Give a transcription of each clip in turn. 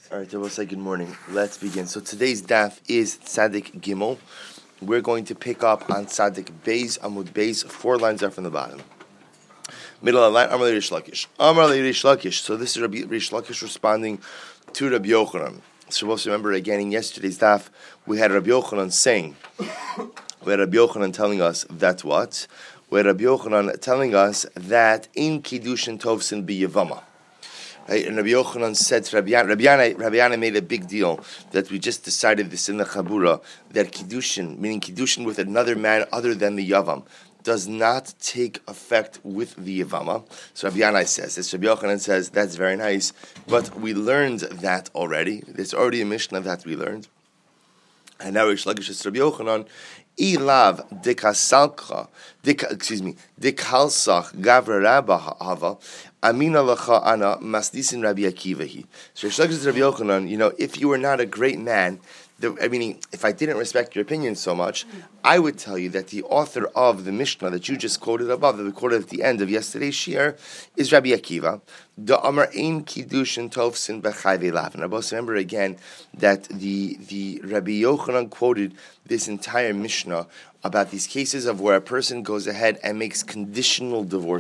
All right, I will say good morning. Let's begin. So today's daf is Tzadik Gimel. We're going to pick up on Tzadik Beis, Amud Beis, 4 lines up from the bottom. Middle of the line, Amar Rish Lakish. Amar Rish Lakish. So this is Rish Lakish responding to Rabbi Yochanan. So we'll remember again in yesterday's daf, we had Rabbi Yochanan saying, we had Rabbi Yochanan telling us that what? We had Rabbi Yochanan telling us that in Kiddushin Tovsin B'Yavama. Right? And Rabbi Yochanan said to Rabbi Yana made a big deal that we just decided this in the Chabura, that Kiddushin, meaning Kiddushin with another man other than the Yavam, does not take effect with the Yavama. So Rabbi Yana says, this Rabbi Yochanan says, that's very nice, but we learned that already. There's already a Mishnah that we learned. And now Rish Lakish says Rabbi Yochanan, Ilav dekasalcha, dekalsach gavra rabba hava, amina lacha ana masdisin Rabbi Akivahi. So Rish Lakish says Rabbi Yochanan, if you were not a great man, if I didn't respect your opinion so much, I would tell you that the author of the Mishnah that you just quoted above, that we quoted at the end of yesterday's shiur, is Rabbi Akiva. The Amar Ein Kiddushin Tovsin B'Chayvei Lavin. I both remember again that the Rabbi Yochanan quoted this entire Mishnah about these cases of where a person goes ahead and makes conditional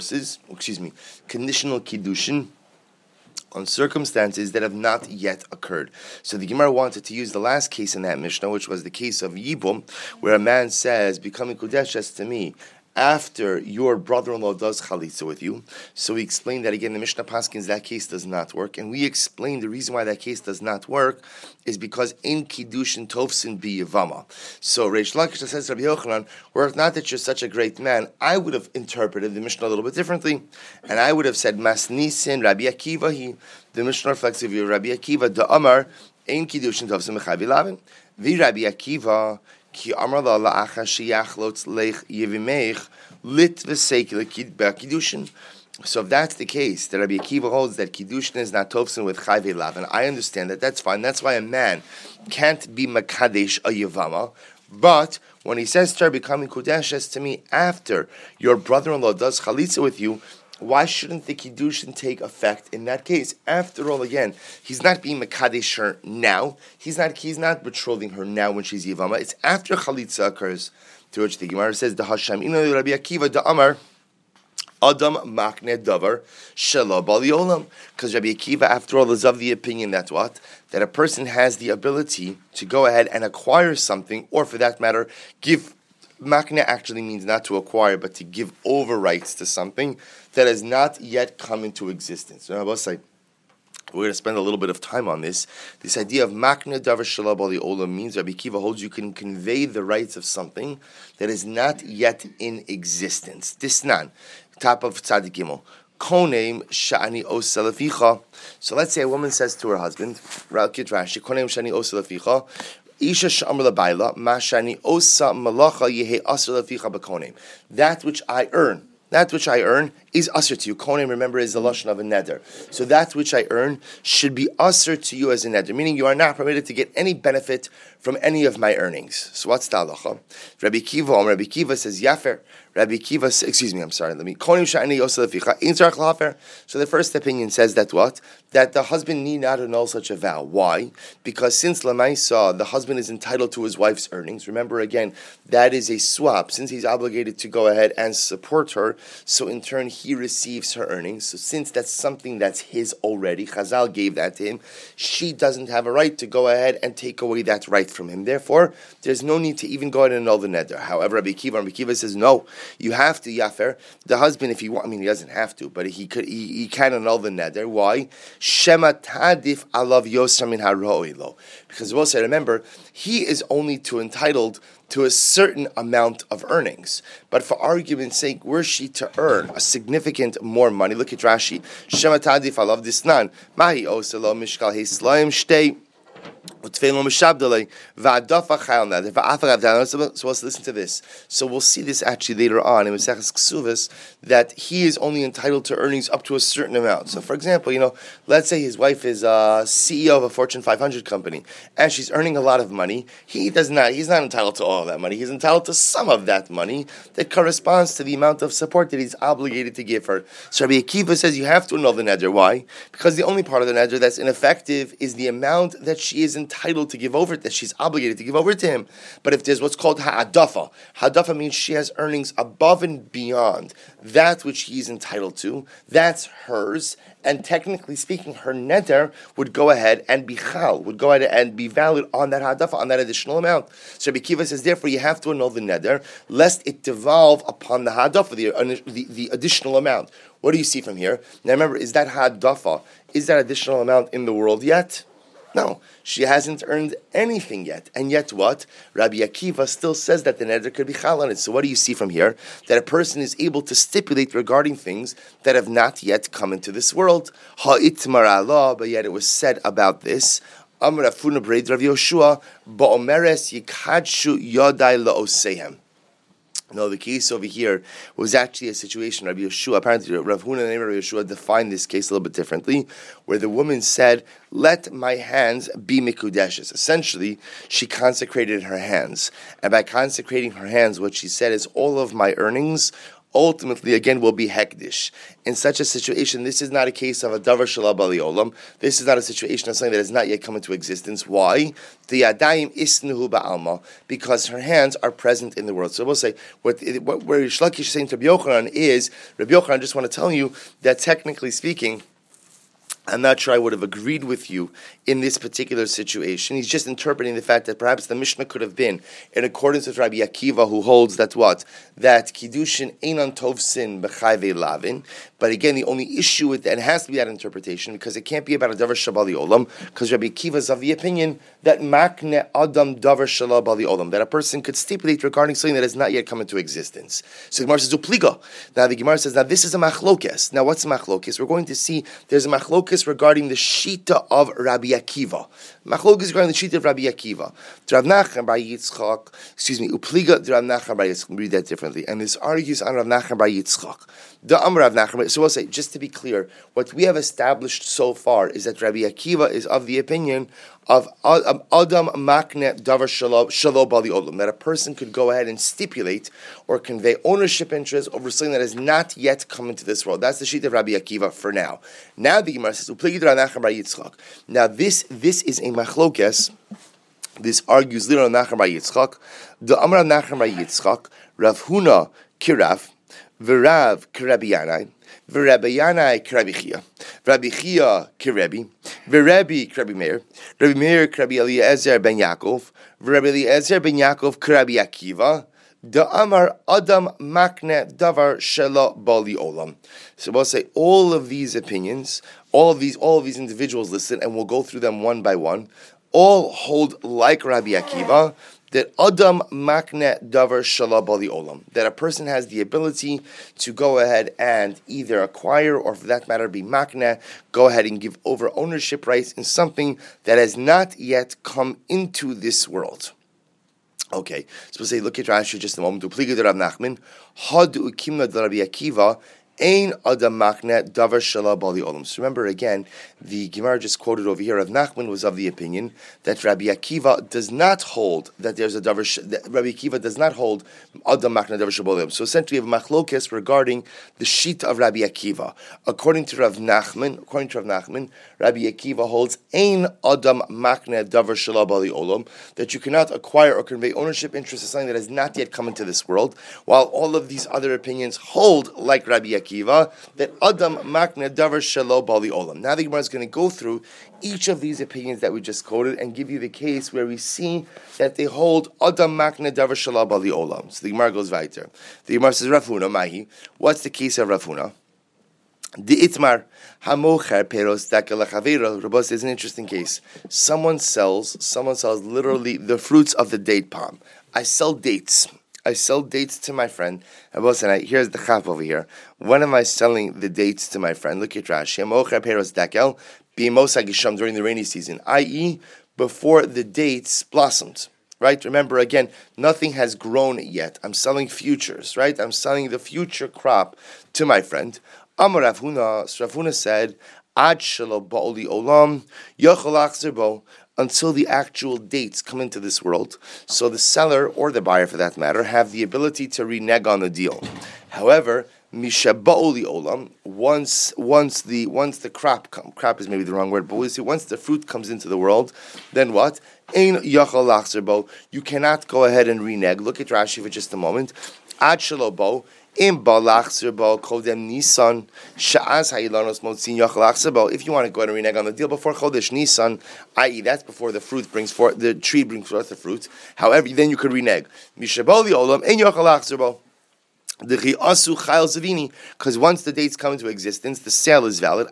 Kiddushin, on circumstances that have not yet occurred. So the Gemara wanted to use the last case in that Mishnah, which was the case of Yibum, where a man says, "Become Mikudeshes to me after your brother-in-law does chalitza with you." So we explained that again. The Mishnah Paskins, that case does not work, and we explained the reason why that case does not work is because in Kiddushin Tovsin B'Yavama. So Reish Lakish says to Rabbi Yochanan, were it not that you're such a great man, I would have interpreted the Mishnah a little bit differently, and I would have said Masnisin Rabbi Akiva. The Mishnah reflects of your Rabbi Akiva. The Amar in Kiddushin Tovsin B'Chayvei Lavin. The Rabbi Akiva. Ki amar la la'acha sheyachlotz leich yevimeich lit v'seikil kiddushin. So if that's the case, that Rabbi Akiva holds that kiddushin is not tovsin with chayvei lavin, I understand that. That's fine. That's why a man can't be makadesh a yavama. But when he says to becoming kudeshes to me after your brother-in-law does chalitza with you, why shouldn't the Kiddushin take effect in that case? After all, again, he's not being Mekadesh her now. He's not betrothing her now when she's Yivama. It's after Chalitza occurs, to which the Gemara says, the Hashem, Rabbi Akiva, the Amar, Adam Makne Davar, Shelo Bali Olam. Because Rabbi Akiva, after all, is of the opinion that what? That a person has the ability to go ahead and acquire something, or for that matter, give. Makna actually means not to acquire, but to give over rights to something that has not yet come into existence. So we're going to spend a little bit of time on this. This idea of Makna Davar Shalab Ali Olam means Rabbi Akiva holds you can convey the rights of something that is not yet in existence. Disnan, top of Tzadik Gimel. Konem Shani Osalaficha. So let's say a woman says to her husband, Rashi, Konem Shani Osalaficha. Isha Shamra Baila, Mashani Osa Malacha Yehe Asr Laficha Bakonim. That which I earn is asr to you. Konim, remember, is the lashon of a neder. So that which I earn should be asr to you as a neder, meaning you are not permitted to get any benefit from any of my earnings. So what's the halacha? Rabbi Kiva says Yafer. So the first opinion says that what? That the husband need not annul such a vow. Why? Because since Lamaisa, the husband is entitled to his wife's earnings. Remember again, that is a swap. Since he's obligated to go ahead and support her, so in turn he receives her earnings. So since that's something that's his already, Chazal gave that to him, she doesn't have a right to go ahead and take away that right from him. Therefore, there's no need to even go ahead and annul the neder. However, Rabbi Kiva says no. You have to yafer the husband if he wants. I mean, he doesn't have to, but he can annul the neder. Why? Shema tadif alav yosam min haroilo. Because we'll say, remember, he is only entitled to a certain amount of earnings. But for argument's sake, were she to earn a significant more money, look at Rashi. Shema tadif alav disnan mahi oselo mishkal heislaim shtei. So let's listen to this. So we'll see this actually later on in Maseches Ksuvos, that he is only entitled to earnings up to a certain amount. So for example, let's say his wife is a CEO of a Fortune 500 company and she's earning a lot of money. He's not entitled to all of that money. He's entitled to some of that money that corresponds to the amount of support that he's obligated to give her. So Rabbi Akiva says you have to annul the neder. Why? Because the only part of the neder that's ineffective is the amount that she is entitled to give over, that she's obligated to give over to him. But if there's what's called ha'adafa means she has earnings above and beyond that which he's entitled to, that's hers, and technically speaking, her neder would go ahead and be chal, would go ahead and be valid on that ha'adafa, on that additional amount. So Rabbi Akiva says, therefore, you have to annul the neder, lest it devolve upon the ha'adafa, the additional amount. What do you see from here? Now remember, is that ha'adafa, is that additional amount in the world yet? No, she hasn't earned anything yet. And yet what? Rabbi Akiva still says that the neder could be chal on it. So what do you see from here? That a person is able to stipulate regarding things that have not yet come into this world. Ha'itmar Allah, but yet it was said about this. Amar Afuna Breid Rav Yoshua, ba'omeres yikadshu yodai la'osehem. No, the case over here was actually a situation, Rabbi Yeshua, apparently Rav Huna and Rabbi Yeshua defined this case a little bit differently, where the woman said, let my hands be mikudeshes. Essentially, she consecrated her hands. And by consecrating her hands, what she said is, all of my earnings ultimately, again, will be hekdish. In such a situation, this is not a case of a davar shalab ali olam. This is not a situation of something that has not yet come into existence. Why? The yadayim isnuhu ba'alma, because her hands are present in the world. So we'll say, where Rish Lakish is saying to Rabbi Yochanan is, Rabbi Yochanan, I just want to tell you that technically speaking, I'm not sure I would have agreed with you in this particular situation. He's just interpreting the fact that perhaps the Mishnah could have been in accordance with Rabbi Akiva, who holds that what? That Kiddushin einan tov sin b'chayvei lavin. But again, the only issue with that, and it has to be that interpretation, because it can't be about a davar shabali olam, because Rabbi Akiva is of the opinion that makne adam davar shabali olam, that a person could stipulate regarding something that has not yet come into existence. So the Gemara says, upliga. Now the Gemara says, now this is a machlokes. Now what's a machlokes? We're going to see there's a machlokes regarding the shita of Rabbi Akiva. Machlokes regarding the shita of Rabbi Akiva. Rav Nachman bar Yitzchak, upliga Rav Nachman bar Yitzchak. Read that differently. And this argues on Rav Nachman bar Yitzchak. The Amar Rav Nachman. So we'll say, just to be clear, what we have established so far is that Rabbi Akiva is of the opinion of Adam Makne Davar Shalo Bali Olam, that a person could go ahead and stipulate or convey ownership interest over something that has not yet come into this world. That's the sheet of Rabbi Akiva for now. Now the Gemara says, Upligi Rav Nachman bar Yitzchak. Now this is a machlokes. This argues literally Nachman bar Yitzchak. The Amar Nachman bar Yitzchak, Rav Huna Kirav, V'Rav K'Rabbi Yanai, V'Rabbi Yanai K'Rabbi Chia, V'Rabbi Chia K'Rebbi, V'Rebbi K'Rabbi Meir, Rabbi Meir K'Rabbi Eliezer ben Yaakov, V'Rabbi Eliezer ben Yaakov K'Rabbi Akiva, Da Amar Adam Makne Davar Shela Bali Olam. So we'll say all of these opinions, all of these individuals listed, and we'll go through them one by one, all hold like Rabbi Akiva, that Adam Makne Davar Shala Bali Olam, that a person has the ability to go ahead and either acquire, or for that matter be Makne, go ahead and give over ownership rights in something that has not yet come into this world. Okay, so we'll say, look at Rashi just a moment. Upliga Rav Nachman, Hadu Ukimna Rabbi Akiva, Ein Adam Makne Davar Shala Bali Olam. So remember again, the Gemara just quoted over here, Rav Nachman was of the opinion that Rabbi Akiva does not hold that there's a Davar. Rabbi Akiva does not hold Adam Makne Davar Shala Bali Olam. So essentially, we have machlokes regarding the sheet of Rabbi Akiva. According to Rav Nachman, Rabbi Akiva holds Ein Adam Makne Davar Shala Bali Olam, that you cannot acquire or convey ownership interest in something that has not yet come into this world, while all of these other opinions hold like Rabbi Akiva, that Adam Makne Davar Shelo Bali Olam. Now the Gemara is going to go through each of these opinions that we just quoted and give you the case where we see that they hold Adam Makne Davar Shelo Bali Olam. So the Gemara goes weiter. The Gemara says, Rav Huna, Mahi, what's the case of Rav Huna? The Itmar Hamocher Peros Dakalachavera. Rabos is an interesting case. Someone sells literally the fruits of the date palm. I sell dates to my friend. Here's the chap over here. When am I selling the dates to my friend? Look at Rashi. During the rainy season, i.e., before the dates blossomed. Right? Remember, again, nothing has grown yet. I'm selling futures, right? I'm selling the future crop to my friend. Amar Rav Huna, so Rav Huna said, Ad shelo ba'oli olam, yochel achzer bo, until the actual dates come into this world. So the seller, or the buyer for that matter, have the ability to renege on the deal. However, mishaba'oli olam, once the crop is maybe the wrong word, but we see once the fruit comes into the world, then what? Ein yachal lachzer bo. You cannot go ahead and renege. Look at Rashi for just a moment. Ad shelo bo. Im balachzer bo kodem Nisan sha'az ha'ilanos motzin yachal lachzer bo. If you want to go ahead and renege on the deal before Chodesh Nisan, i.e., that's before the tree brings forth the fruit. However, then you could renege. Mishaba'oli olam ein yachal lachzer bo. Because once the dates come into existence, the sale is valid.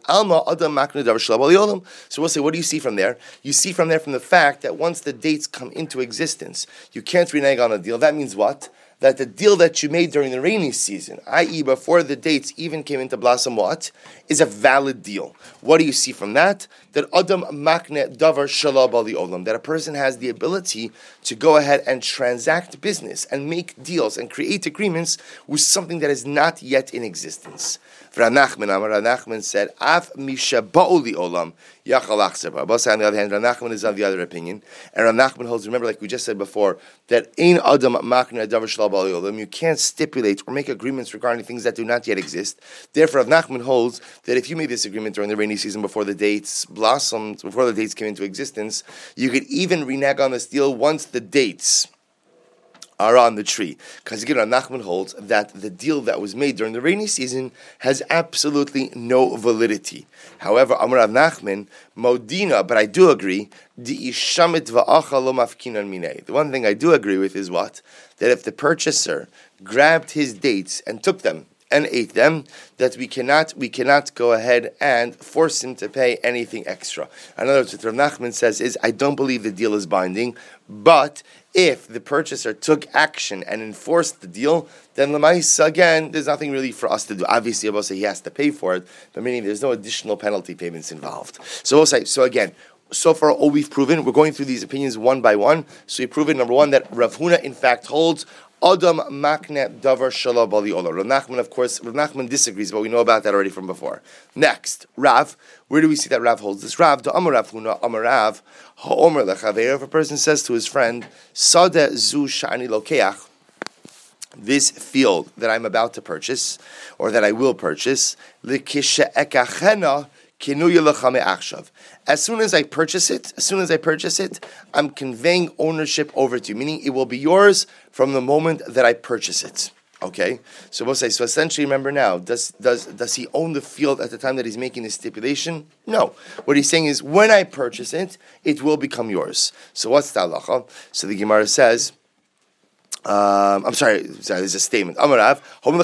So we'll say, what do you see from there? You see from there from the fact that once the dates come into existence, you can't renege on a deal. That means what? That the deal that you made during the rainy season, i.e. before the dates even came into blossom, what? Is a valid deal. What do you see from that? That Adam makne davar shalab ali olam, that a person has the ability to go ahead and transact business and make deals and create agreements with something that is not yet in existence. Rav Nachman said, Af misha ba'uli olam yachal achzer bo. But on the other hand, Rav Nachman is of the other opinion, and Rav Nachman holds, remember, like we just said before, that ein adam makne davar shalab ali olam, you can't stipulate or make agreements regarding things that do not yet exist. Therefore, Rav Nachman holds that if you made this agreement during the rainy season before the dates blossomed, before the dates came into existence, you could even renege on this deal once the dates are on the tree. Because again, Rav Nachman holds that the deal that was made during the rainy season has absolutely no validity. However, Amar Rav Nachman, Modina, but I do agree, the one thing I do agree with is what? That if the purchaser grabbed his dates and took them and ate them, that we cannot go ahead and force him to pay anything extra. In other words, what Rav Nachman says is, I don't believe the deal is binding, but if the purchaser took action and enforced the deal, then l'maisa, again, there's nothing really for us to do. Obviously, Abba say he has to pay for it, but meaning there's no additional penalty payments involved. So we'll say, so again, so far all we've proven, we're going through these opinions one by one. So we've proven, number one, that Rav Huna in fact holds Adam makne davar shalab ali olam. Rav Nachman, of course, Rav Nachman disagrees, but we know about that already from before. Next, Rav. Where do we see that Rav holds this? Rav, the Amar Rav Huna, Amar Rav, ha'omer lechaveir. If a person says to his friend, Sadeh zu shani lokeach, this field that I'm about to purchase, or that I will purchase, likishe ekachena, as soon as I purchase it, I'm conveying ownership over to you, meaning it will be yours from the moment that I purchase it. Okay, so we'll say, so essentially, remember now, does he own the field at the time that he's making this stipulation? No. What he's saying is, when I purchase it, it will become yours. So what's the halacha? So the Gemara says, there's a statement. Amarav,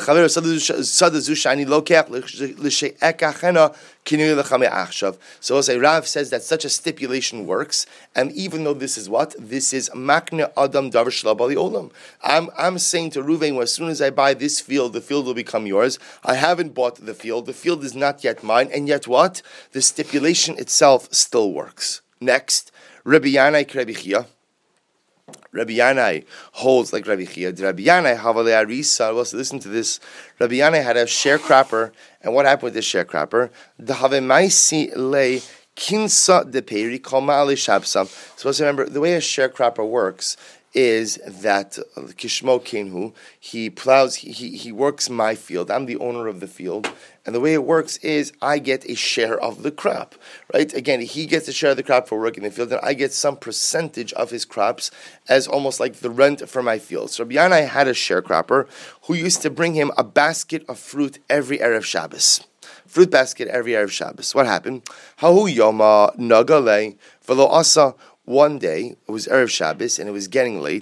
so we'll say Rav says that such a stipulation works, and even though this is what? This is makne adam davar shalab ali olam. I'm saying to Ruvain, as soon as I buy this field, the field will become yours. I haven't bought the field is not yet mine, and yet what? The stipulation itself still works. Next, Rabbi Yanai Rabbi Chia. Rabbi Yanai holds like Rabbi Chia. Rabbi Yanai havale arisa. Well, so listen to this. Rabbi Yanai had a sharecropper, and what happened with this sharecropper? The havemaisi le kinsa de peri koma ale shabsam. So remember, the way a sharecropper works is that Kishmo Kenhu, he plows, he works my field. I'm the owner of the field. And the way it works is I get a share of the crop, right? Again, he gets a share of the crop for working the field, and I get some percentage of his crops as almost like the rent for my field. So Rabbi Yanai had a sharecropper who used to bring him a basket of fruit every Erev Shabbos. Fruit basket every Erev Shabbos. What happened? Hahu yoma nagale velo asa. One day, it was Erev Shabbos, and it was getting late,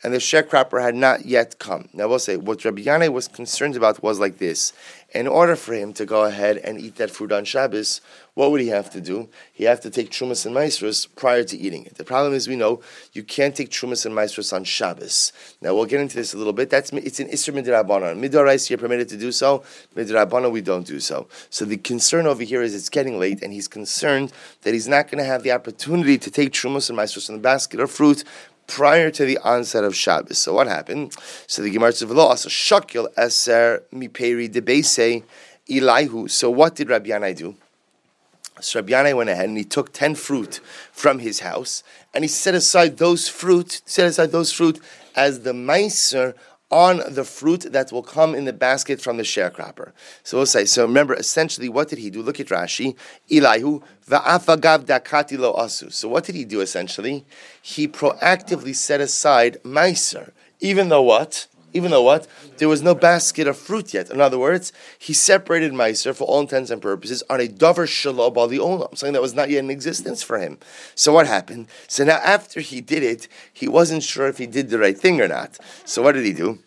and the sharecropper had not yet come. Now we'll say, what Rabbi Yanai was concerned about was like this. In order for him to go ahead and eat that food on Shabbos, what would he have to do? He have to take Trumas and Maasros prior to eating it. The problem is, we know you can't take Trumas and Maasros on Shabbos. Now we'll get into this a little bit. It's an Isser Midrabanan. Midorais, you're permitted to do so. Midrabanan, we don't do so. So the concern over here is it's getting late, and he's concerned that he's not going to have the opportunity to take Trumas and Maasros in the basket of fruit prior to the onset of Shabbos. So what happened? So the Gemara says, "V'lo asa shakil eser miperi debeisei ilaihu." So what did Rabbi Yanai do? So Rabbi Yanai went ahead and he took 10 fruit from his house and he set aside those fruit as the meiser on the fruit that will come in the basket from the sharecropper. So we'll say, so remember, essentially, what did he do? Look at Rashi. Ilaihu va'afagav dakati lo asu. So what did he do, essentially? He proactively set aside meiser, even though what? There was no basket of fruit yet. In other words, he separated meiser for all intents and purposes on a davar shelo bali olam, something that was not yet in existence for him. So what happened? So now after he did it, he wasn't sure if he did the right thing or not. So what did he do?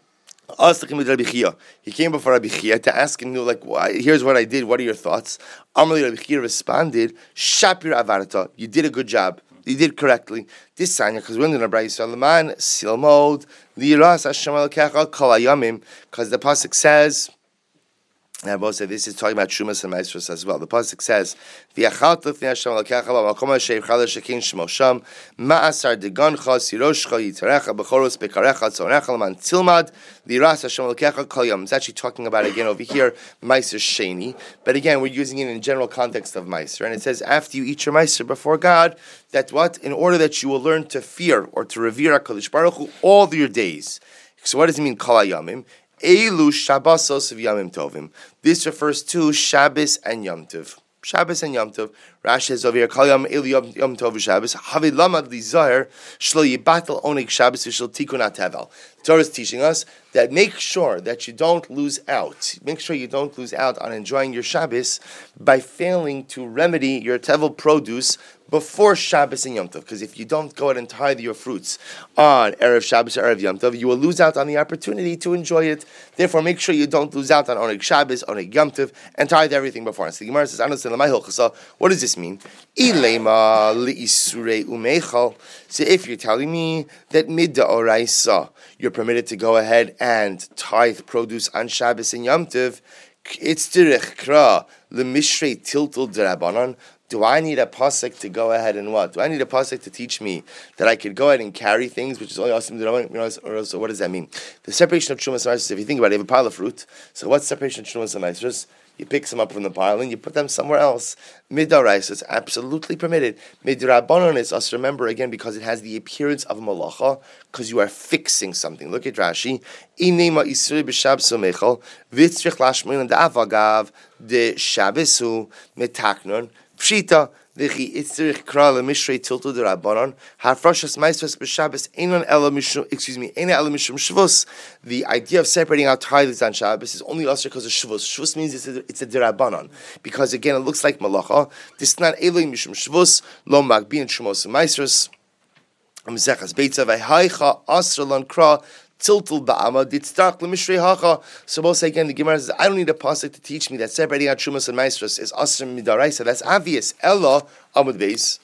He came before Rabbi Chia to ask him, here's what I did, what are your thoughts? Amrli Rabbi Chia responded, Shapir avarta, you did a good job. You did correctly. This sanya, because we're in the Brayis Salaman, Silmod, Liras Hashem Elokecha Kol Hayamim, because the pasuk says, and I both say this is talking about Trumas and Maasros as well. The pasuk says, "V'yachalt lifnei Hashem Elokecha b'makom asher yivchar shekin shmo sham ma'asar degancha siroshcha yitarecha b'choros bekarecha tzonecha l'man tilmad liras Hashem Elokecha kol yom." It's actually talking about again over here Meiser Sheni, but again we're using it in general context of Meiser, and it says after you eat your Meiser before God, that what? In order that you will learn to fear or to revere HaKadosh Baruch Hu all your days. So what does it mean kol hayamim? Elu Shabbosos of Yamim Tovim. This refers to Shabbos and Yom Tov. Shabbos and Yom Tov. Rashi says over here, Kol Yom Elu Yom Tov Shabbos. Havi Lamad Li Zahir Shlo Yibatel Onig Shabbos V'Shel Tikun HaTevel. The Torah is teaching us that make sure that you don't lose out. Make sure you don't lose out on enjoying your Shabbos by failing to remedy your Tevel produce before Shabbos and Yom Tov, because if you don't go ahead and tithe your fruits on Erev Shabbos or Erev Yom Tov, you will lose out on the opportunity to enjoy it. Therefore, make sure you don't lose out on Oneg Shabbos, Oneg Yom Tov, and tithe everything before. So the Gemara says, what does this mean? So if you're telling me that midda oraisa, you're permitted to go ahead and tithe produce on Shabbos and Yom Tov, it's derech kra lemishrei tiltul derabanan. Do I need a pasuk to go ahead and what? Do I need a pasuk to teach me that I could go ahead and carry things, which is only awesome? So what does that mean? The separation of Trumas and Maasros, if you think about it, you have a pile of fruit. So what's separation of Trumas and Maasros? You pick some up from the pile and you put them somewhere else. Midorais, it's absolutely permitted. Midrabanan is us, remember again, because it has the appearance of a malacha, because you are fixing something. Look at Rashi. Inema isri b'shab somechel, v'tzrich lashmin da'avagav de shabesu metaknon. Pshita, v'chi itzrich kra lemishrei tiltu derabanan hafrashas maasros b'Shabbos einon ela mishum. Eina ela mishum shvus. The idea of separating out tithes on Shabbos is only also because of shvus. Shvus means it's a derabanan, because again it looks like malacha. This is not ela mishum shvus lo magbin shumos maasros. Amzechas beitza v'haicha asralon kra. Tiltul ba'ama ditztach lemishrei hacha. So we'll say again, the Gemara says, I don't need a pasuk to teach me that separating out Trumas and Maasros is asr midaraisa. That's obvious. Ella amud beis.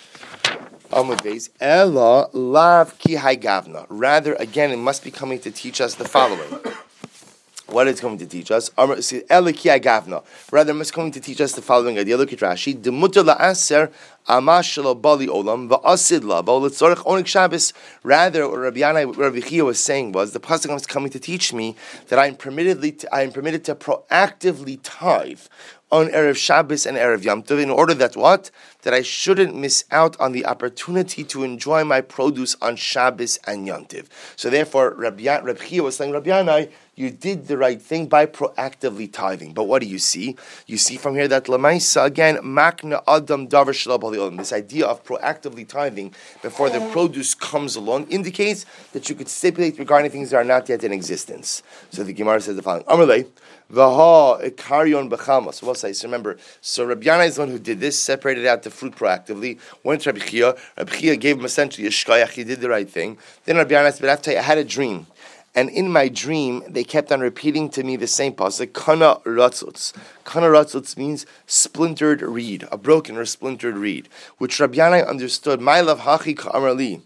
Ella lav ki haygavna. Rather, again, it must be coming to teach us the following. What it's going to teach us? Rather, it's going to teach us the following idea. Look at Rashi. Demutar la'aser amashalo bali olam va'asid la ba'olitzorich onik Shabbos. Rather, what Rabbi Chia was saying was, the pasuk was coming to teach me that I am permitted to proactively tithe on Erev Shabbos and Erev Yom Tov, in order that what? That I shouldn't miss out on the opportunity to enjoy my produce on Shabbos and Yom Tov. So therefore, Rabbi Chia was saying, Rabbi Yanai, you did the right thing by proactively tithing. But what do you see? You see from here that Lamaisa, again, Makna Adam Davar Shalab Bali Olam, this idea of proactively tithing before the produce comes along indicates that you could stipulate regarding things that are not yet in existence. So the Gemara says the following, Amalei, Vaha Ikarion Bechama. So we'll say, so remember, so Rabbi Yana is the one who did this, separated out the fruit proactively, went to Rabbi Chia. Rabbi Chia gave him essentially a shkoyach, he did the right thing. Then Rabbi Yana said, but I have to tell you, I had a dream. And in my dream, they kept on repeating to me the same pasuk, Kana Ratzutz. Kana Ratzutz means splintered reed, a broken or splintered reed, which Rabbi Yana understood, my love hachi ka'amar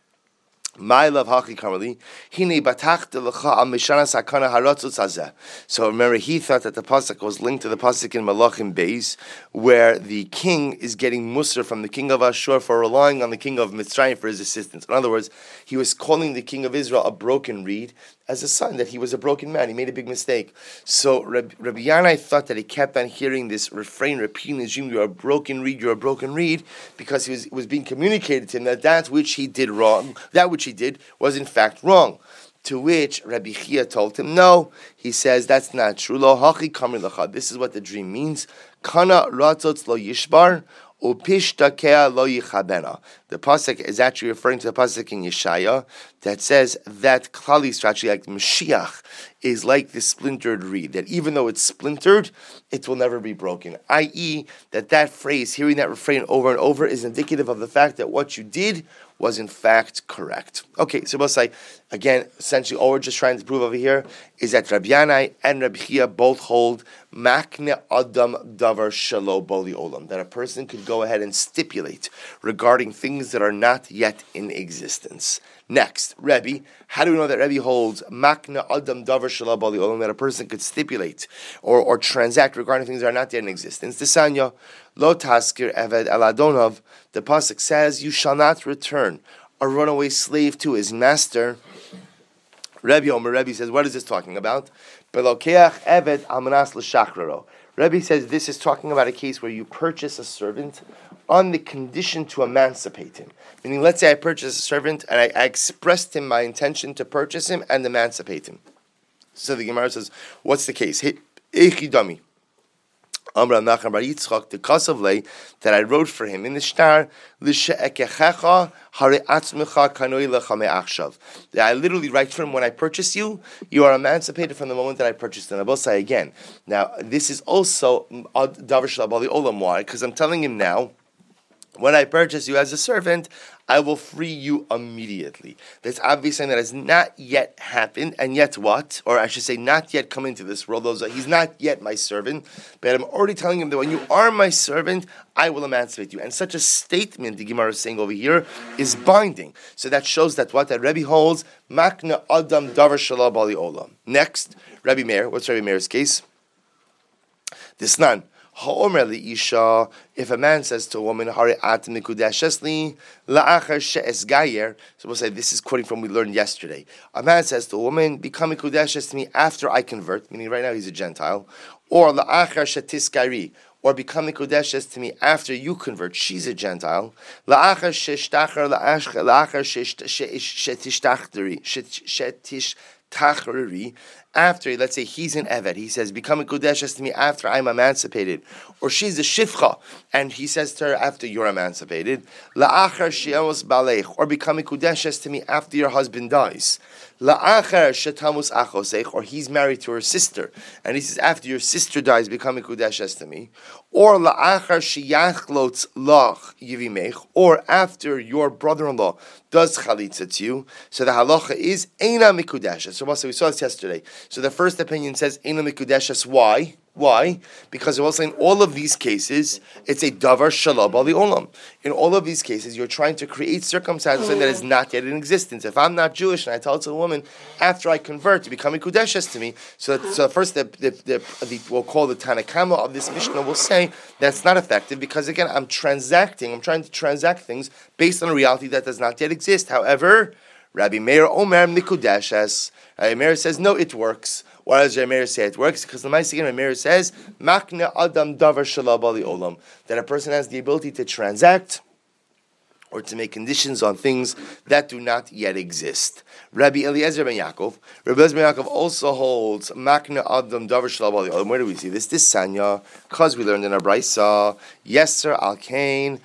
my love hachi kamali, hine batachta lecha al mishanas hakana haratzutz hazeh. So remember, he thought that the pasuk was linked to the pasuk in Malachim Beis, where the king is getting musar from the king of Ashur for relying on the king of Mitzrayim for his assistance. In other words, he was calling the king of Israel a broken reed as a sign that he was a broken man. He made a big mistake. So Rabbi Yanai thought that he kept on hearing this refrain repeating his dream, you're a broken reed, you're a broken reed, because it was being communicated to him that which he did wrong, that which he did was in fact wrong. To which Rabbi Chia told him, no. He says, that's not true. Lo hachi kamri lecha. This is what the dream means. Kana ratzotz lo yishbar, upishtakea lo yichabena. The pasuk is actually referring to the pasuk in Yeshaya that says that Klal Yisrael, actually like Mashiach, is like the splintered reed, that even though it's splintered, it will never be broken. I.e., that phrase, hearing that refrain over and over, is indicative of the fact that what you did was in fact correct. Okay, so we'll say, again, essentially all we're just trying to prove over here is that Rabbi Yanai and Rabbi Chia both hold Makne Adam Davar Shalo Boli Olam, that a person could go ahead and stipulate regarding things that are not yet in existence. Next, Rebbe, how do we know that Rebbe holds Makna Adam Davar Shalo Boli Olam, that a person could stipulate or transact regarding things that are not yet in existence? The Sanya, Lo Taskir Eved El Adonov, the pasuk says, you shall not return a runaway slave to his master. Rebbe says, what is this talking about? Belokeach Eved Almanas L'Shachraro. Rebbe says this is talking about a case where you purchase a servant on the condition to emancipate him. Meaning, let's say I purchase a servant and I expressed him my intention to purchase him and emancipate him. So the Gemara says, what's the case? Echidami. Amra Nachman Bar Yitzchak, the Kasavle that I wrote for him in the shtar, Lishe'ekechecha hare atzmecha kanoi lecha me'achshav. I literally write for him, when I purchase you, you are emancipated from the moment that I purchased him. I will say again. Now, this is also Davar Shel Bali Olam. Why? Because I'm telling him now, when I purchase you as a servant, I will free you immediately. That's obviously that has not yet happened, and yet what? Or I should say, not yet come into this world. He's not yet my servant, but I'm already telling him that when you are my servant, I will emancipate you. And such a statement, the Gemara is saying over here, is binding. So that shows that what? That Rebbe holds, Makna Adam Davar Shalom Bali Olam. Next, Rebbe Meir. What's Rebbe Meir's case? This nan. Ha'omer li'isha, if a man says to a woman, Hare at mikudeshesli la'achar she'es gayer, so we'll say, this is quoting from we learned yesterday. A man says to a woman, become mikudeshes to me after I convert, meaning right now he's a Gentile, or la'achar she'tis gairi, or become mikudeshes to me after you convert, she's a Gentile, la'achar she'shtachar la'achar she'tishtachdari, after, let's say he's an Eved, he says, become a Kudeshes to me after I'm emancipated. Or she's a Shifcha, and he says to her, after you're emancipated, La'achar she'amos balech, or become a Kudeshes to me after your husband dies. La'achar shetamus achoseich, or he's married to her sister, and he says, after your sister dies, become a Kudeshes to me. Or la'achar sheyachlotz lach yivimech, or after your brother-in-law does chalitza to you. So the halacha is eina mikudeshes. So we saw this yesterday. So the first opinion says eina mikudeshes. Why? Why? Because also in all of these cases, it's a davar shalom bali olam. In all of these cases, you're trying to create circumstances that is not yet in existence. If I'm not Jewish and I tell it to a woman after I convert to become a kudeshes to me, so first we'll call the Tanakama of this Mishnah will say that's not effective because again I'm trying to transact things based on a reality that does not yet exist. However, Rabbi Meir Omer Mikudeshes. Rabbi Meir says no, it works. Why does Rabbi Meir say it works? Because the Ma'aseh Rabbi Meir says Makne Adam Davar Shalom Bali Olam, that a person has the ability to transact or to make conditions on things that do not yet exist. Rabbi Eliezer ben Yaakov also holds Makna Adam Davar Shalabali Olam. Where do we see this? This Sanya, because we learned in our Brisa, Yeser Al Kain,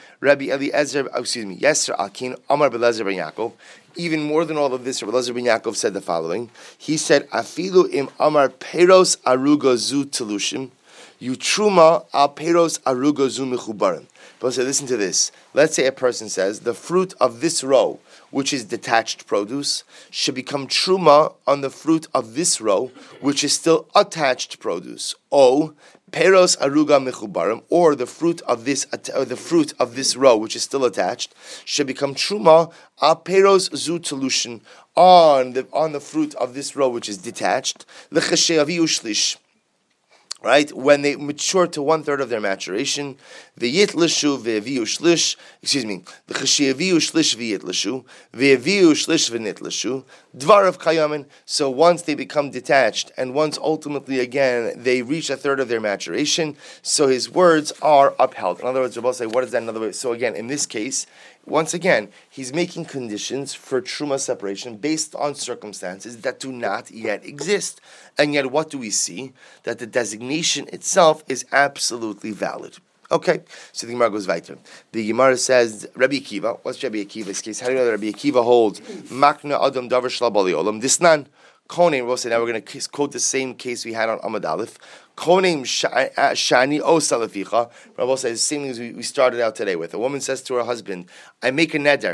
Yeser Al Kain, Amar Belezer ben Yaakov. Even more than all of this, Rabbi Eliezer ben Yaakov said the following. He said, Afilu im Amar Peros Aruga Zu Telushim, Yutruma Al Peros Aruga Zu Mechubarim. But so listen to this. Let's say a person says, the fruit of this row, which is detached produce, should become truma on the fruit of this row, which is still attached produce. O peros aruga mechubarim, or the fruit of this row, which is still attached, should become truma a peros zu telushin, on the fruit of this row, which is detached. L'chasheavi ushlish. Right, when they mature to 1/3 of their maturation, the yitlishu ve'eviu shlish. The chashiaviu shlish ve'yitlishu ve'eviu shlish ve'nitlishu. Dvar of kayamin. So once they become detached, and once ultimately again they reach 1/3 of their maturation, so his words are upheld. In other words, Rabbi say, what is that in other way? So again, in this case, once again, he's making conditions for truma separation based on circumstances that do not yet exist. And yet, what do we see? That the designation itself is absolutely valid. Okay, so the Gemara goes weiter. The Gemara says, Rabbi Akiva, what's Rabbi Akiva's case? How do you know that Rabbi Akiva holds Makna Adam Davar Shlabali Olam? Disnan Konim, we'll say now we're going to quote the same case we had on Amud Aleph. Konim Shani O Salaficha. Rabbi says the same thing as we started out today with. A woman says to her husband, I make a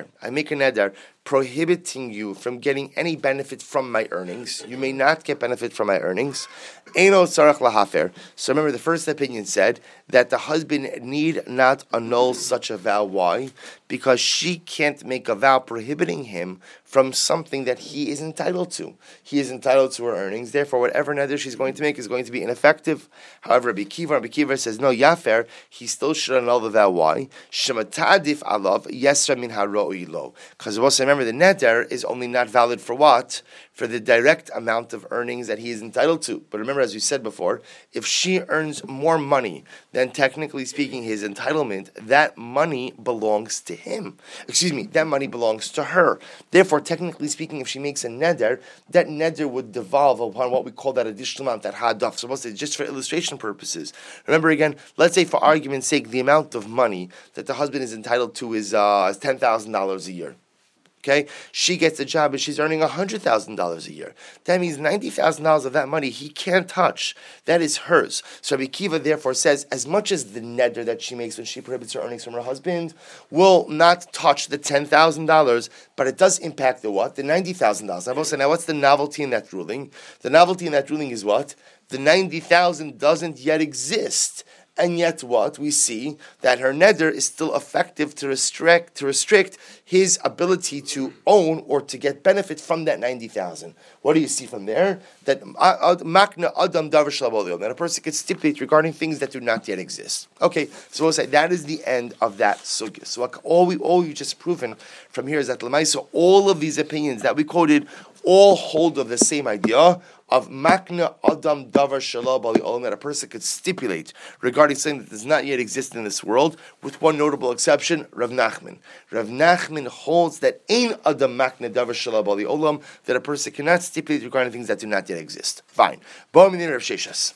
neder, prohibiting you from getting any benefit from my earnings. You may not get benefit from my earnings. Eino tzarach lahafer. So remember, the first opinion said that the husband need not annul such a vow. Why? Because she can't make a vow prohibiting him from something that he is entitled to. He is entitled to her earnings. Therefore, whatever neder she's going to make is going to be ineffective. However, Rabbi Akiva says, no, yafer, he still should annul the vow. Why? Shematadif alav yesra min haro'i lo. Because also remember, the neder is only not valid for what? For the direct amount of earnings that he is entitled to. But remember, as we said before, if she earns more money than technically speaking his entitlement, that money belongs to him. That money belongs to her. Therefore, technically speaking, if she makes a neder, that neder would devolve upon what we call that additional amount, that hadaf. So just for illustration purposes. Remember again, let's say for argument's sake, the amount of money that the husband is entitled to is $10,000 a year. Okay, she gets a job and she's earning $100,000 a year. That means $90,000 of that money he can't touch. That is hers. So Rabbi Akiva therefore says, as much as the neder that she makes when she prohibits her earnings from her husband will not touch the $10,000, but it does impact the what? The $90,000. Now what's the novelty in that ruling? The novelty in that ruling is what? The $90,000 doesn't yet exist. And yet what? We see that her neder is still effective to restrict his ability to own or to get benefit from that 90,000. What do you see from there? That makna adam davar shalabolium, that a person could stipulate regarding things that do not yet exist. Okay, so we'll say that is the end of that sugya. So all you just proven from here is that l'maisa, all of these opinions that we quoted all hold of the same idea of makna adam davar shalab ali olam, that a person could stipulate regarding something that does not yet exist in this world, with one notable exception, Rav Nachman. Rav Nachman holds that ein adam makna davar shalab ali olam, that a person cannot stipulate regarding things that do not yet exist. Fine. Bo'aminin Rav Sheshas.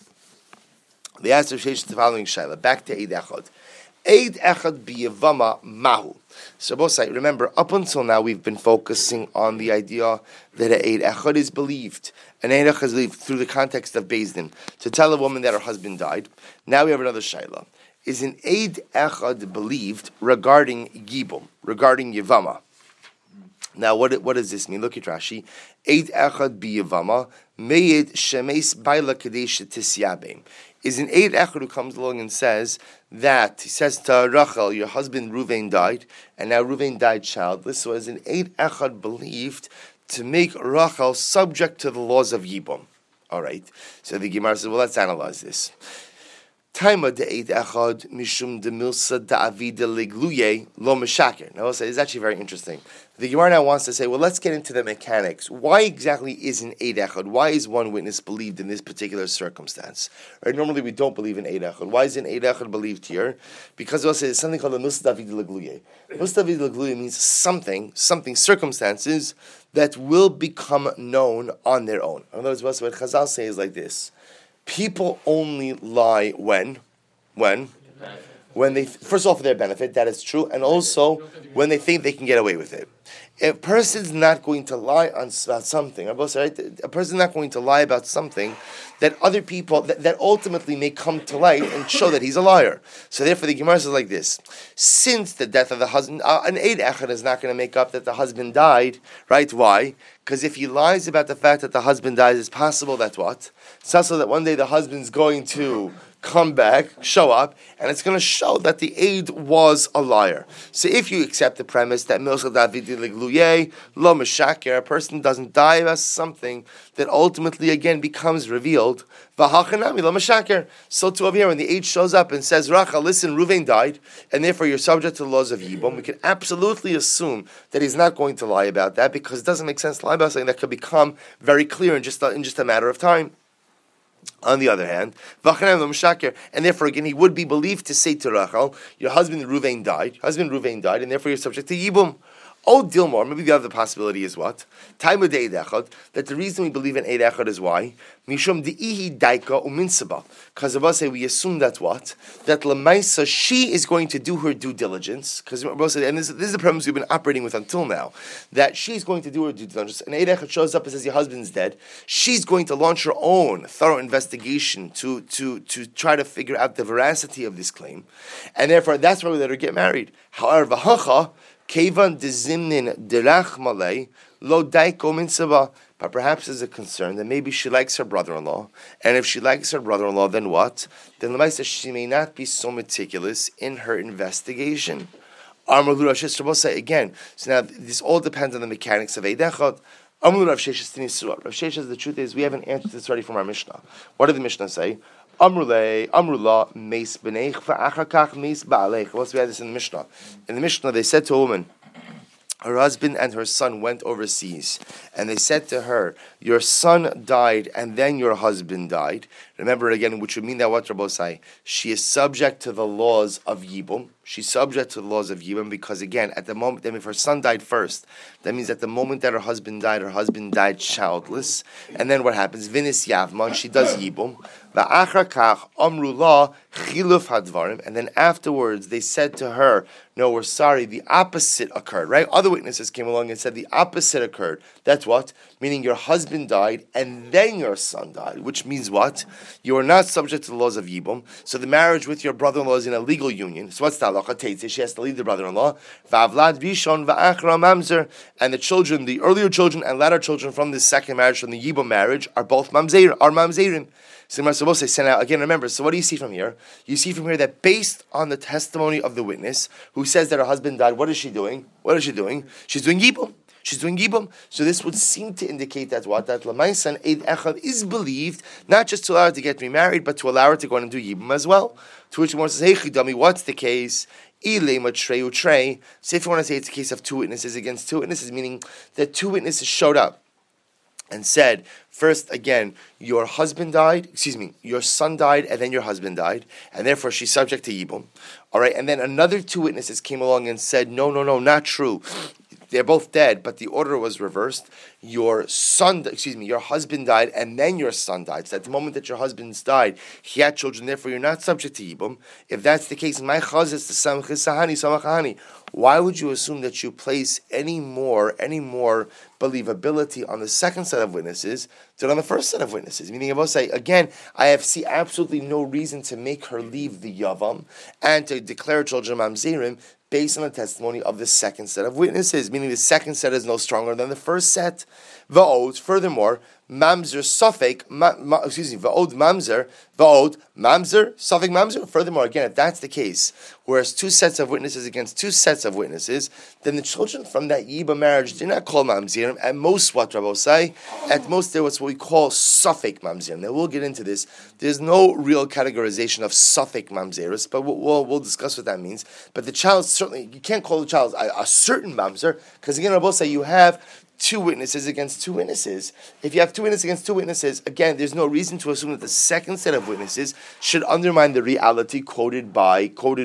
They asked Rav Sheshas the following shaila. Back to Eid Echad. Eid Echad biyavama mahu. So both sides, remember, up until now we've been focusing on the idea that an Eid Echad is believed. An Eid Echad is believed through the context of Beis Din, to tell a woman that her husband died. Now we have another shaila. Is an Eid Echad believed regarding Yibum, regarding Yavama? Now what does this mean? Look at Rashi. Eid Echad biyavama meid shemes baila kadesh tisyabim. Is an Eid Echad who comes along and says that, he says to Rachel, your husband Ruvain died, and now Ruvain died childless. So is an Eid Echad believed to make Rachel subject to the laws of Yibum? All right. So the Gemara says, well, let's analyze this. Taima de'ed echad mishum demilsa da'avida legluye lo meshaker. Now, it's actually very interesting. The Gemara now wants to say, well, let's get into the mechanics. Why exactly is an eid echad? Why is one witness believed in this particular circumstance? Right? Normally, we don't believe in eid echad. Why is an eid echad believed here? Because there's something called a milsa da'avida legluye. Milsa da'avida legluye means something, circumstances that will become known on their own. In other words, what Chazal say is like this. People only lie when they, first of all, for their benefit, that is true, and also when they think they can get away with it. If a person's not going to lie about something, a person's not going to lie about something that other people, that ultimately may come to light and show that he's a liar. So therefore the Gemara says like this, since the death of the husband, an eid echad is not going to make up that the husband died, right? Why? Because if he lies about the fact that the husband dies, it's possible that what? It's also that one day the husband's going to come back, show up, and it's going to show that the aid was a liar. So if you accept the premise that milsa davidi legluye lo meshaker, a person doesn't die about something that ultimately again becomes revealed, v'hachanami lo meshaker. So too over here, when the aid shows up and says, Rachel, listen, Ruvain died, and therefore you're subject to the laws of Yibum, we can absolutely assume that he's not going to lie about that, because it doesn't make sense to lie about something that could become very clear in just a matter of time. On the other hand, and therefore again he would be believed to say to Rachel, your husband Ruvain died, and therefore you're subject to Yibum. Oh, Dilmar, maybe the other possibility is what? Time of Eid Echad, that the reason we believe in Eid Echad is why? Mishum di'ihi daika uminsaba. Because of us, we assume that what? That Lamaisa, she is going to do her due diligence. Because and this is the premise we've been operating with until now. That she's going to do her due diligence. And Eid Echad shows up and says your husband's dead. She's going to launch her own thorough investigation to try to figure out the veracity of this claim. And therefore, that's why we let her get married. However, V'hacha, Kevan dezimnin derach malay lo daiko minsaba. But perhaps there's a concern that maybe she likes her brother-in-law, and if she likes her brother-in-law, then what? Then Lamaisa, she may not be so meticulous in her investigation. Again, so now this all depends on the mechanics of Eid Echad. Rav Sheshes, the truth is we have an answer to this already from our Mishnah. What did the Mishnah say? Amrula, meis b'neich v'achakach meis ba'alech. Once we had this in the Mishnah. In the Mishnah, they said to a woman, her husband and her son went overseas, and they said to her, your son died, and then your husband died. Remember again, which would mean that what Rabbosai, she is subject to the laws of Yibum. She's subject to the laws of Yibum because, again, at the moment, if her son died first, that means at the moment that her husband died childless. And then what happens? Vinis Yavman, she does Yibum. And then afterwards, they said to her, no, we're sorry, the opposite occurred, right? Other witnesses came along and said the opposite occurred. That's what? Meaning your husband died and then your son died, which means what? You are not subject to the laws of Yibum. So the marriage with your brother-in-law is in a legal union. So what's the halacha? She has to leave the brother-in-law. And the children, the earlier children and latter children from this second marriage, from the Yibum marriage, are both mamzerim. So now, again, remember, so what do you see from here? You see from here that based on the testimony of the witness who says that her husband died, what is she doing? She's doing Yibum. So this would seem to indicate that what? That Lamaisan Eid Echad is believed, not just to allow her to get remarried, but to allow her to go and do Yibum as well. To which one says, hey Chidami, what's the case? So if you want to say it's a case of two witnesses against two witnesses, meaning that two witnesses showed up and said, first, again, your son died, and then your husband died, and therefore she's subject to Yibum. All right, and then another two witnesses came along and said, no, not true. They're both dead, but the order was reversed. Your husband died, and then your son died. So at the moment that your husband died, he had children, therefore you're not subject to Yibum. If that's the case, my chaz is the samachahani. Why would you assume that you place any more believability on the second set of witnesses than on the first set of witnesses? Meaning, I will say, again, I see absolutely no reason to make her leave the Yavam and to declare children mamzerim based on the testimony of the second set of witnesses, meaning the second set is no stronger than the first set. Va'od, furthermore, mamzer suffik, va'od mamzer suffik mamzer. Furthermore, again, if that's the case, whereas two sets of witnesses against two sets of witnesses, then the children from that Yiba marriage did not call mamzerim. At most, what Rabbi say, at most there was what we call suffik mamzerim. Now we'll get into this. There's no real categorization of suffik mamzeris, but we'll discuss what that means. But the child certainly, you can't call the child a certain mamzer, because again, Rabbi say you have two witnesses against two witnesses. If you have two witnesses against two witnesses, again, there's no reason to assume that the second set of witnesses should undermine the reality stated by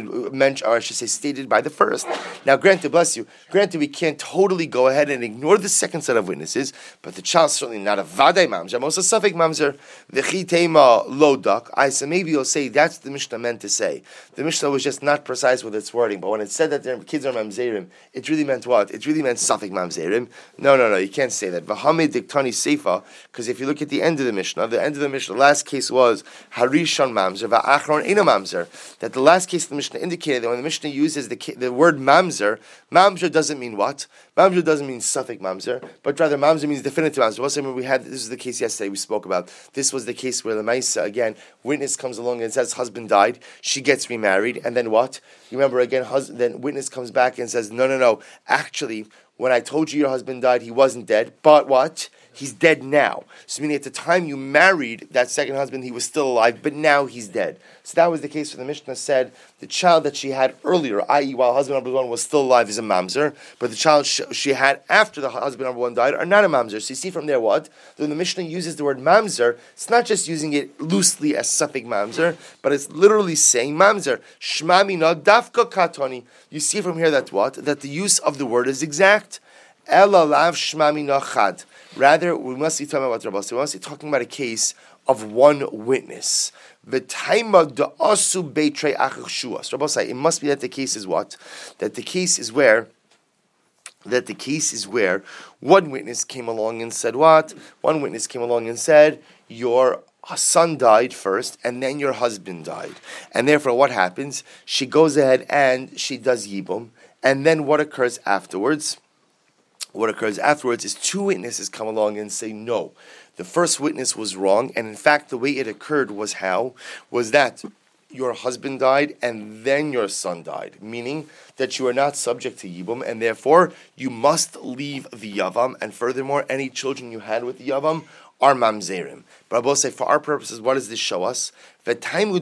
the first. Now, granted, bless you, we can't totally go ahead and ignore the second set of witnesses, but the child's certainly not a vaday mamzer, most a suffik mamzer. V'chitema lodak. So maybe you'll say that's the Mishnah meant to say. The Mishnah was just not precise with its wording, but when it said that their kids are mamzerim, it really meant what? It really meant suffik mamzerim. No, you can't say that. V'hamid diktani seifa, because if you look at the end of the Mishnah, the last case was harishon mamzer, va'achron ina mamzer. That the last case of the Mishnah indicated that when the Mishnah uses the word mamzer doesn't mean what? Mamzer doesn't mean suffik mamzer, but rather mamzer means definitive mamzer. This was the case yesterday we spoke about. This was the case where the Maisa, again, witness comes along and says husband died, she gets remarried, and then what? You remember again, then witness comes back and says, no, actually, when I told you your husband died, he wasn't dead, but what? He's dead now. So meaning at the time you married that second husband, he was still alive, but now he's dead. So that was the case where the Mishnah said the child that she had earlier, i.e. while husband number one was still alive, is a mamzer, but the child she had after the husband number one died are not a mamzer. So you see from there what? When the Mishnah uses the word mamzer, it's not just using it loosely as suffik mamzer, but it's literally saying mamzer. Shmami na dafka katoni. You see from here that what? That the use of the word is exact. Ela lav shmami na chad. Rather, we must be talking about Rabbi. We must be talking about a case of one witness. V'taima da'asu beitrei achach shua. So Rabbi say it must be that the case is what? That the case is where one witness came along and said what? One witness came along and said your son died first, and then your husband died, and therefore what happens? She goes ahead and she does yibum, and then what occurs afterwards? What occurs afterwards is two witnesses come along and say, no, the first witness was wrong, and in fact the way it occurred was that your husband died and then your son died, meaning that you are not subject to Yibum, and therefore you must leave the Yavam, and furthermore, any children you had with the Yavam are mamzerim. But I will say, for our purposes, what does this show us? The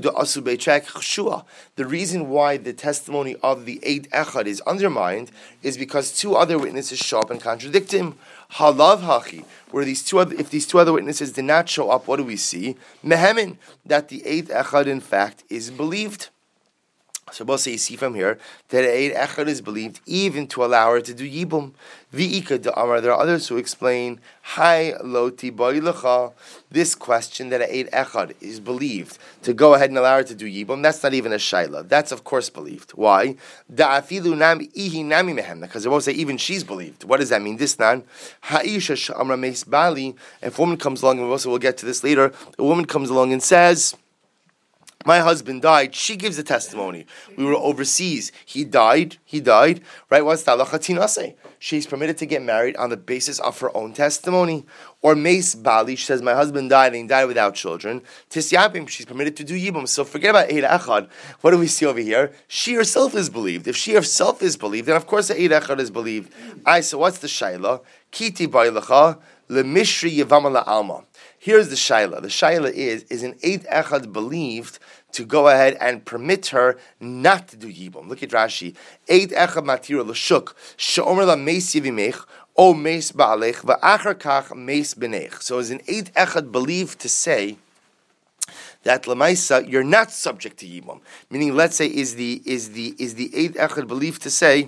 reason why the testimony of the Eid Echad is undermined is because two other witnesses show up and contradict him. Halav hachi, where if these two other witnesses did not show up, what do we see? Mehemin, that the Eid Echad in fact is believed. So we'll say you see from here that Eid Echad is believed even to allow her to do Yibum. V'ika da'amar, there are others who explain, Hai lo tibai lecha, this question that Eid Echad is believed to go ahead and allow her to do Yibum, that's not even a shaila. That's of course believed. Why? Da'afilu nami ihi nami mehem, because they won't say even she's believed. What does that mean? This nan, ha'isha sha'amra meis bali, if a woman comes along, and we'll get to this later, a woman comes along and says, my husband died. She gives a testimony. We were overseas. He died. Right? What's that? She's permitted to get married on the basis of her own testimony. Or Meis Bali, she says, my husband died and he died without children. Tisyabim, she's permitted to do Yibum. So forget about Eid Echad. What do we see over here? She herself is believed. If she herself is believed, then of course the Eid Echad is believed. So what's the Shaila? Kiti Bailacha, Lemishri Yevama Alma. Here's the shaila. The shaila is an Eid Echad believed to go ahead and permit her not to do Yibum. Look at Rashi. Eid Echad matira l'shuk she'omer la meis yivimech o meis ba'alech va'achar kach meis b'nech. So is an Eid Echad believed to say that lamaisa you're not subject to Yibum. Meaning, let's say is the Eid Echad believed to say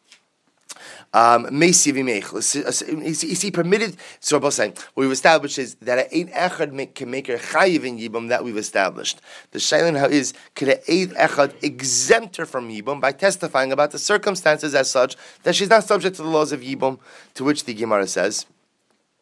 is he permitted? So Rabbi saying what we've established is that an Eid Echad can make her chayiv in Yibum. That we've established. The shaila is, could an Eid Echad exempt her from Yibum by testifying about the circumstances as such that she's not subject to the laws of Yibum? To which the Gemara says,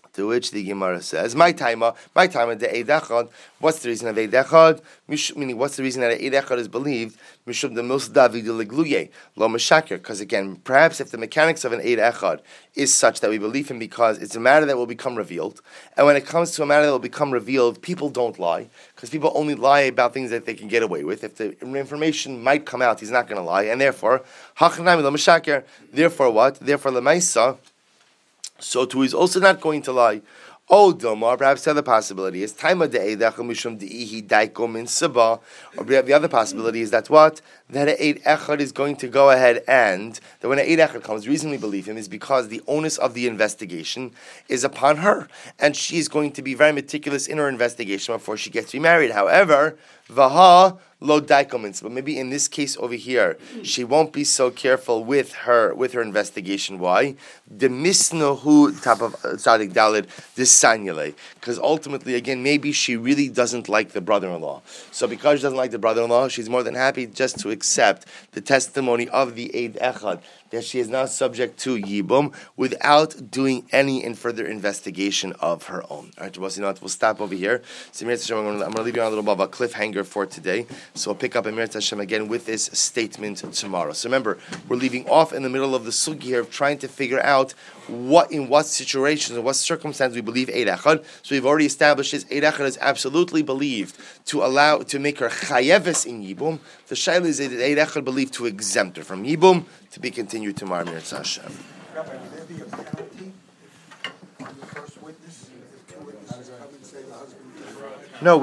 To which the Gemara says, "My time the Eid Echad." What's the reason of Eid Echad? Meaning, what's the reason that Eid Echad is believed? Mishum the Mos David Legluye Lo Meshaker. Because again, perhaps if the mechanics of an Eid Echad is such that we believe him because it's a matter that will become revealed, and when it comes to a matter that will become revealed, people don't lie because people only lie about things that they can get away with. If the information might come out, he's not going to lie, and therefore, Hachanami Lo Meshaker. Therefore, what? Therefore, Lemaisa. So too, he's also not going to lie. Oh, Domar, perhaps the other possibility is Taima de'eidach mishum de'ihi daiko min sabah. Or the other possibility is that what? That an Eid Echad is going to go ahead and that when an Eid Echad comes, the reason we believe him is because the onus of the investigation is upon her. And she is going to be very meticulous in her investigation before she gets remarried. However, Vaha lo daikomins. But maybe in this case over here, she won't be so careful with her investigation. Why? The misnohu top of tzadik dalid disanyale. Because ultimately, again, maybe she really doesn't like the brother-in-law. So because she doesn't like the brother-in-law, she's more than happy just to accept the testimony of the Eid Echad that she is now subject to Yibum without doing any further investigation of her own. All right, we'll stop over here. So I'm going to leave you on a little bit of a cliffhanger for today. So we'll pick up Emir Hashem again with this statement tomorrow. So remember, we're leaving off in the middle of the sugi here of trying to figure out in what situations or what circumstances we believe Eid Echad. So we've already established this Eid Echad is absolutely believed to make her chayeves in Yibum. The shaila is Eid Echad believed to exempt her from Yibum. To be continued tomorrow, Mir Hashem. Rabbi, will there be a penalty on the first witness if two witnesses come and say the husband did it? No.